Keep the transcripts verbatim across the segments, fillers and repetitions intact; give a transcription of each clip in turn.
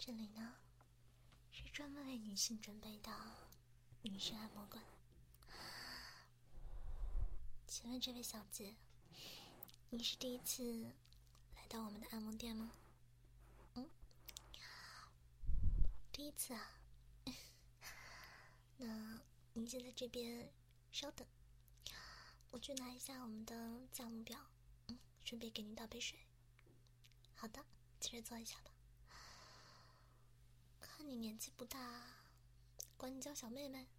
这里呢是专门为女性准备的女性按摩馆。请问这位小姐，你是第一次来到我们的按摩店吗？嗯，第一次啊。那您先在这边稍等，我去拿一下我们的价目表，嗯，顺便给您倒杯水。好的，接着坐一下吧。看你年纪不大，管你叫小妹妹。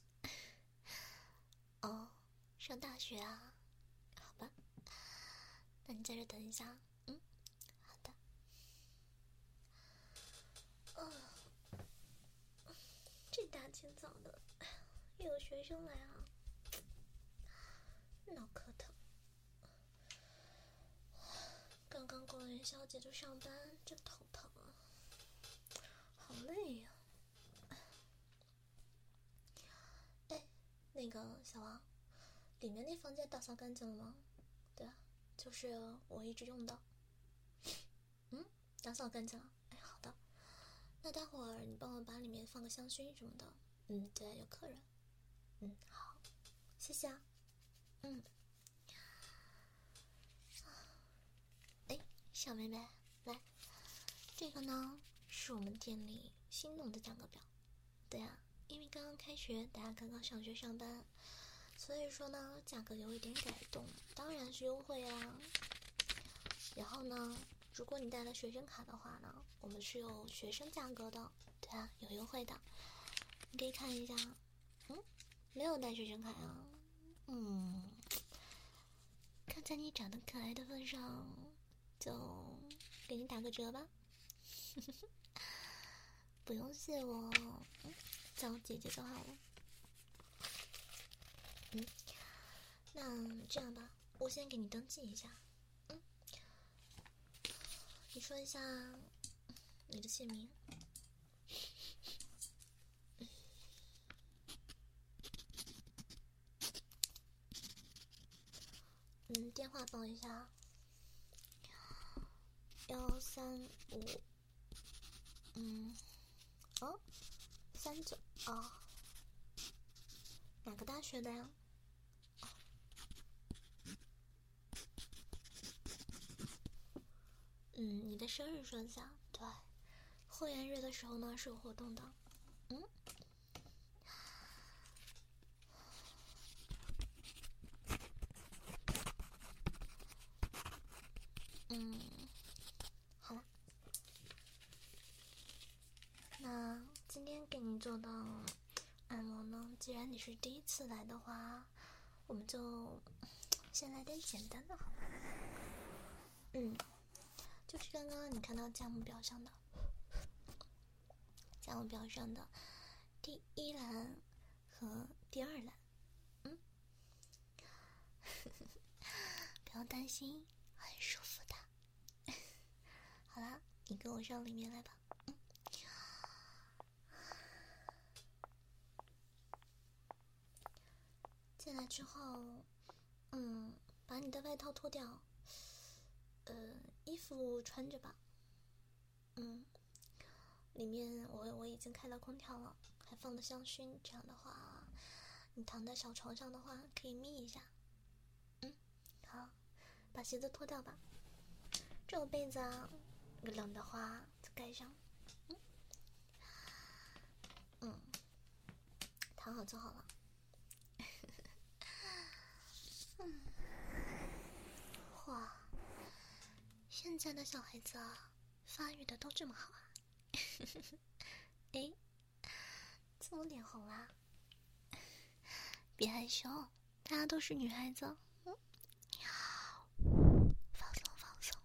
哦，上大学啊？好吧，那你在这等一下。嗯，好的。哦，这大清早的，又有学生来啊，脑壳疼。刚刚过元宵节就上班，真头疼啊，好累呀、啊。哎，那个小王，里面那房间打扫干净了吗？对啊，就是我一直用的。嗯，打扫干净了。哎，好的。那待会儿你帮我把里面放个香薰什么的。嗯，对，有客人。嗯，好，谢谢啊。嗯。哎，小妹妹，来，这个呢是我们店里新弄的价格表。对啊，因为刚刚开学，大家刚刚上学上班，所以说呢价格有一点改动，当然是优惠啊。然后呢，如果你带了学生卡的话呢，我们是有学生价格的。对啊，有优惠的，你可以看一下。嗯，没有带学生卡呀。嗯，看在你长得可爱的份上，就给你打个折吧。不用谢我，嗯，叫我姐姐就好了。嗯，那这样吧，我先给你登记一下。嗯，你说一下你的姓名。嗯，电话报一下。幺三五，嗯，哦，三九哦，哪个大学的呀？哦，嗯，你的生日说一下。对，会员日的时候呢是有活动的。嗯，嗯，好了。那今天给你做的按摩呢，既然你是第一次来的话，我们就先来点简单的好了。嗯，就是刚刚你看到价目表上的价目表上的第一栏和第二栏。嗯，不要担心，很舒服的。好啦，你跟我上里面来吧。嗯，进来之后，嗯，把你的外套脱掉，呃，衣服穿着吧。嗯，里面我我已经开了空调了，还放了香薰，这样的话，你躺在小床上的话，可以眯一下。嗯，好，把鞋子脱掉吧。这个被子啊，冷的话就盖上。嗯，嗯，躺好就好了。嗯，哇，现在的小孩子啊，发育的都这么好啊。哎，怎么脸红啦？别害羞，大家都是女孩子。嗯，放松放松。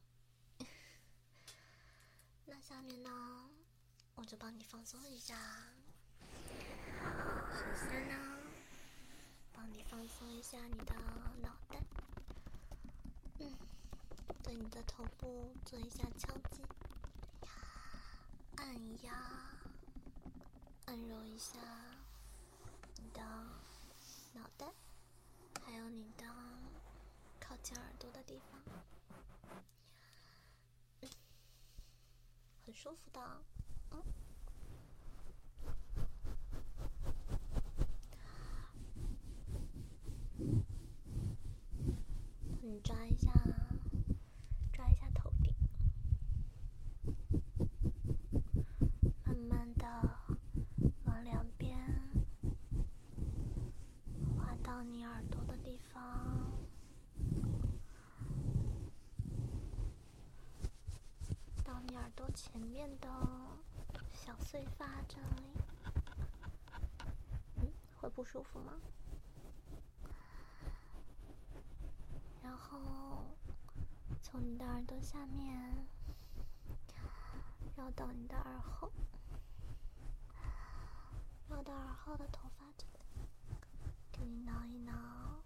那下面呢，我就帮你放松一下。首先呢，帮你放松一下你的脑袋。嗯，对你的头部做一下敲击，按压，按揉一下你的脑袋，还有你的靠近耳朵的地方。嗯，很舒服的。 你抓一下，抓一下头顶，慢慢的往两边滑到你耳朵的地方，到你耳朵前面的小碎发这里。嗯，会不舒服吗？然后从你的耳朵下面绕到你的耳后，绕到耳后的头发这里，给你挠一挠。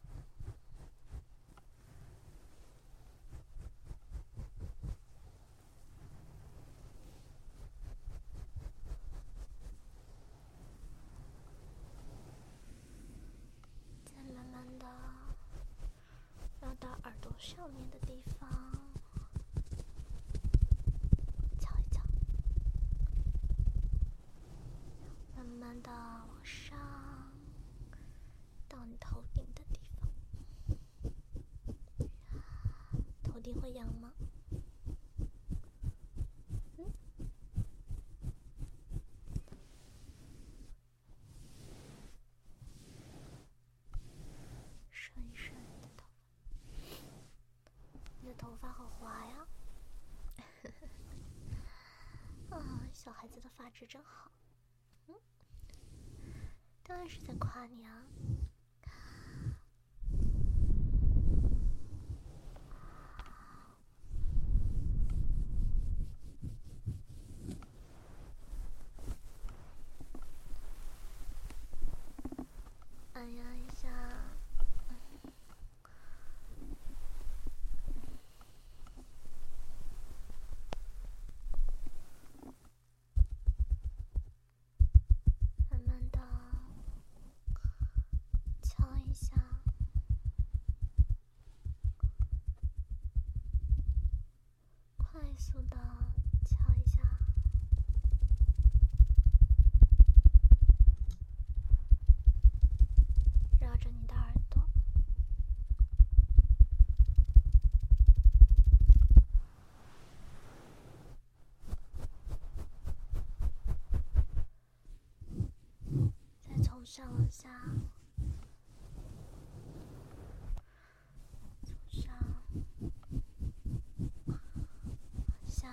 再慢慢的绕到耳朵上面的地方，敲一敲，慢慢的往上，到你头顶的地方。头顶会痒吗？嗯，顺一顺你的头发，你的头发好滑呀！啊，小孩子的发质真好。嗯，当然是在夸你啊。按压一下，慢慢的敲一下，快速的敲一下，绕着你的耳朵。再从上往下，从上往下，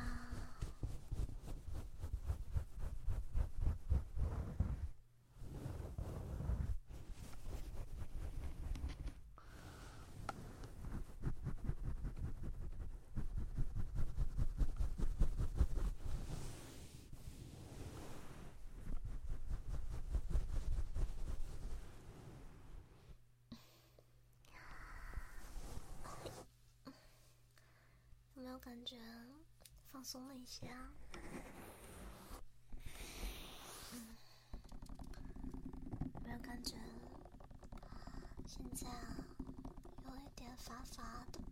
有没有感觉放松了一些啊？嗯，有没有感觉现在啊有一点乏乏的，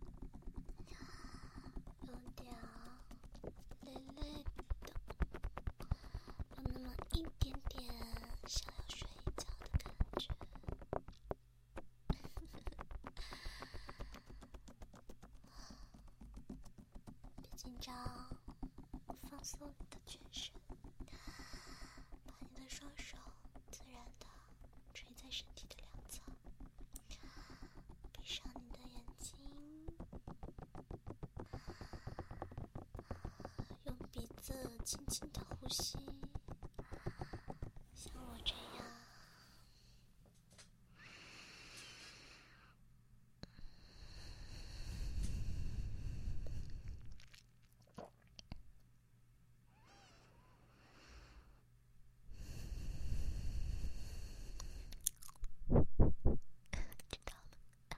有点啊累累的，有那么一点点想要睡一觉的感觉？别紧张，放松你的全身，把你的双手自然的垂在身体的两侧，闭上你的眼睛，用鼻子轻轻的呼吸，像我这样。知道了。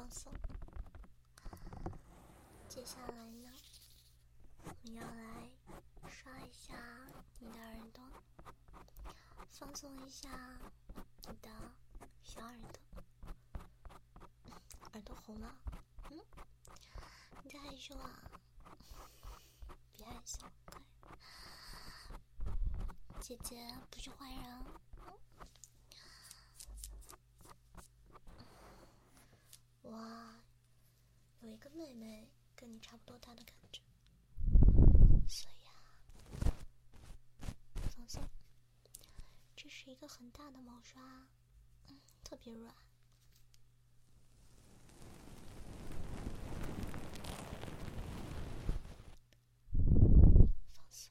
放松。接下来呢，我们要来刷一下你的耳朵，放松一下你的小耳朵。耳朵红了，嗯，你在害羞啊？别害羞，快！姐姐不是坏人。哇，有一个妹妹跟你差不多大的感觉，所以啊，放松。这是一个很大的毛刷，嗯，特别软。放松。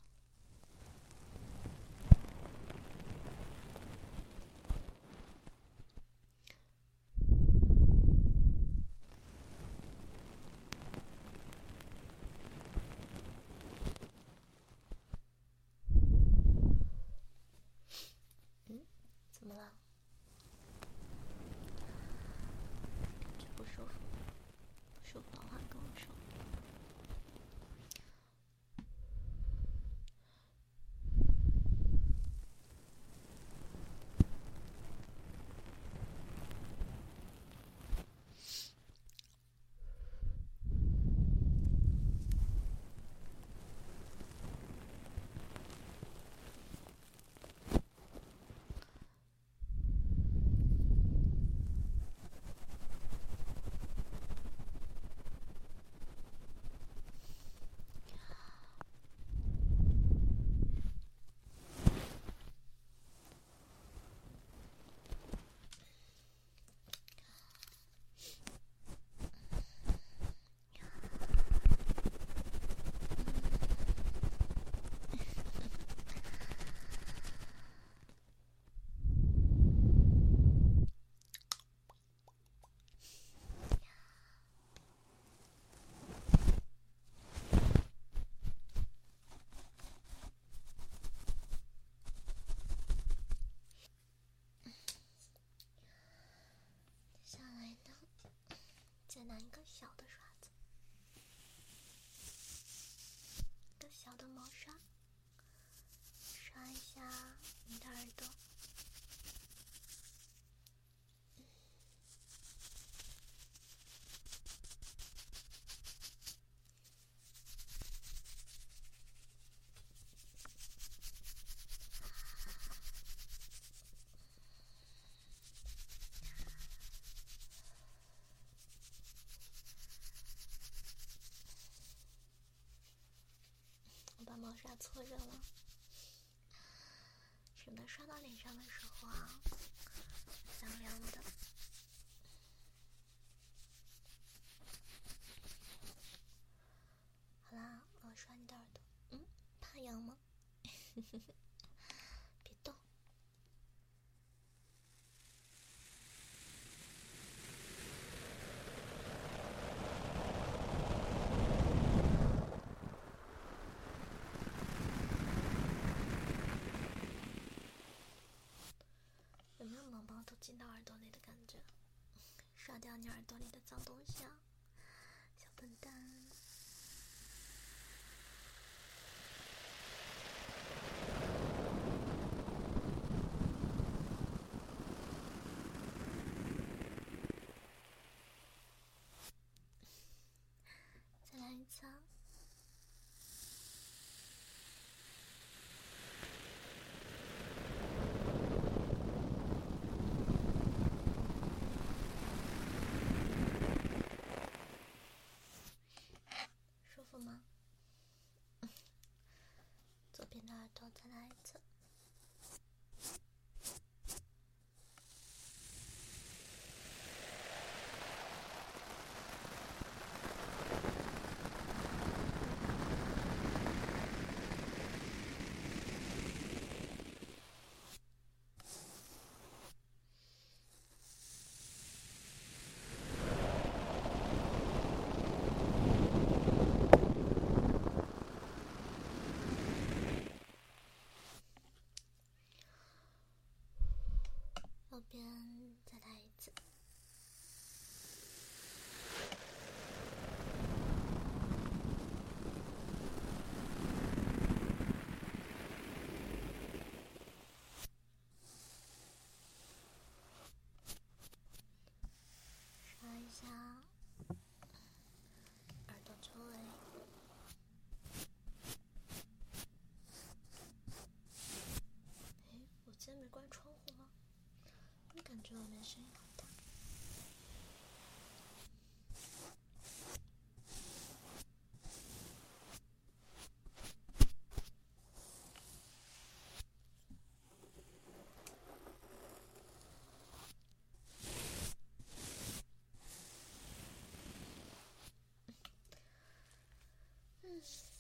嗯，怎么了？感觉不舒服？不舒服的话跟我说。接下来呢，再拿一个小的刷子，一个小的毛刷，刷一下你的耳朵。我把毛刷搓热了，省得刷到脸上的时候啊，凉凉的。好啦，我要刷你的耳朵。嗯，怕痒吗？别动。有没有毛毛都进到耳朵里的感觉？刷掉你耳朵里的脏东西啊，小笨蛋！再来一次啊！舒服吗？左边的耳朵再来一次。右边再来一次。 觉外面声音好大。嗯，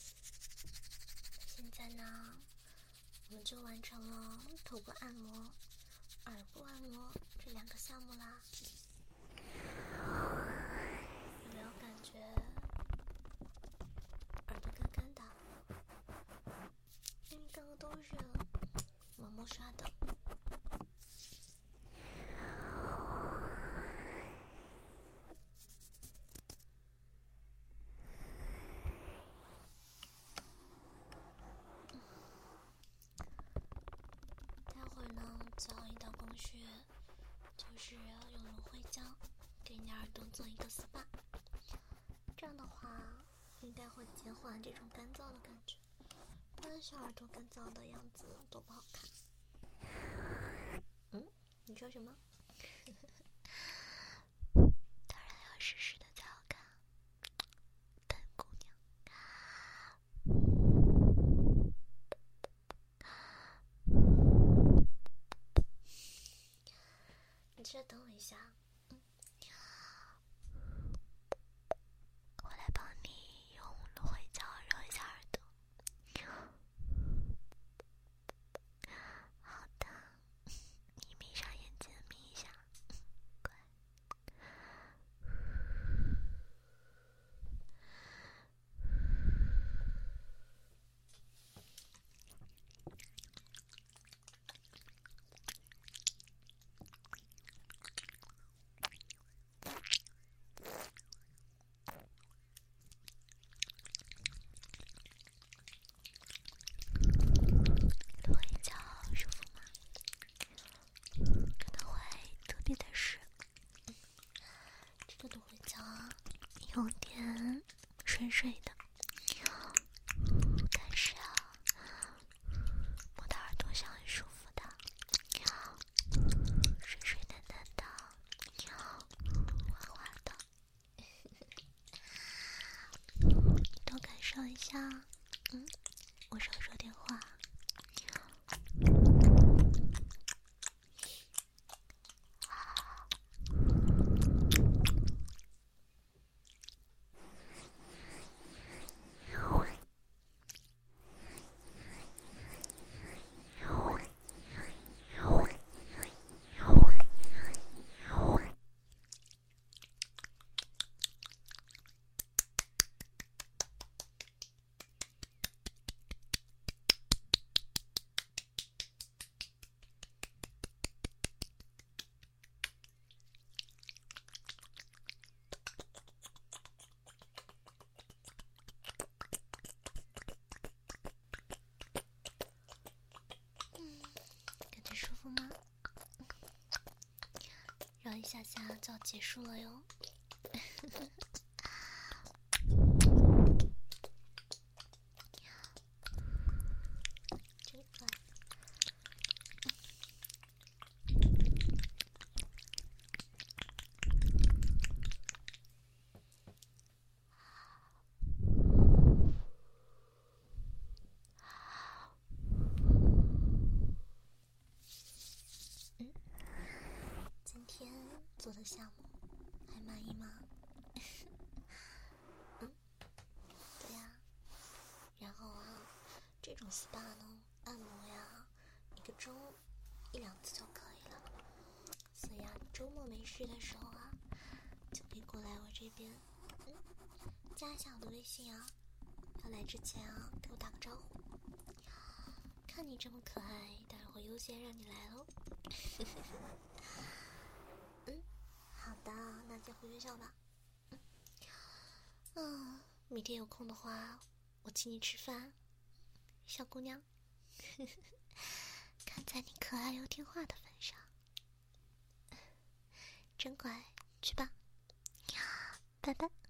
现在呢，我们就完成了头部按摩、耳部按摩这两个项目啦。有没有感觉耳朵干干的？因为刚刚都是毛毛刷的。待会儿呢，最后一道工序就是要用芦荟胶给你的耳朵做一个 S P A， 这样的话应该会减缓这种干燥的感觉，不然小耳朵干燥的样子多不好看。嗯，你说什么？当然要湿湿的才好看，笨姑娘。你再等我一下，嗯，我来帮你用芦荟胶揉一下耳朵。好的，你闭上眼睛，眯一下，乖。芦荟胶舒服吗？可能会特别的湿。这个芦荟胶啊，有点水水的，但是啊，我的耳朵上很舒服的，水水嫩嫩的，滑滑的，多感受一下。嗯，我少说点话。感觉舒服吗？揉一下下就要结束了哟。真乖。嗯，今天做的项目还满意吗？嗯，对呀。然后啊，这种 S P A 呢，按摩呀，一个周一两次就可以了。所以啊，周末没事的时候啊，就可以过来我这边，嗯，加一下我的微信啊。要来之前啊，给我打个招呼。看你这么可爱，当然会优先让你来喽。嗯，好的，那就回学校吧。嗯，嗯，明天有空的话，我请你吃饭，小姑娘。看在你可爱又听话的份上，真乖，去吧，拜拜。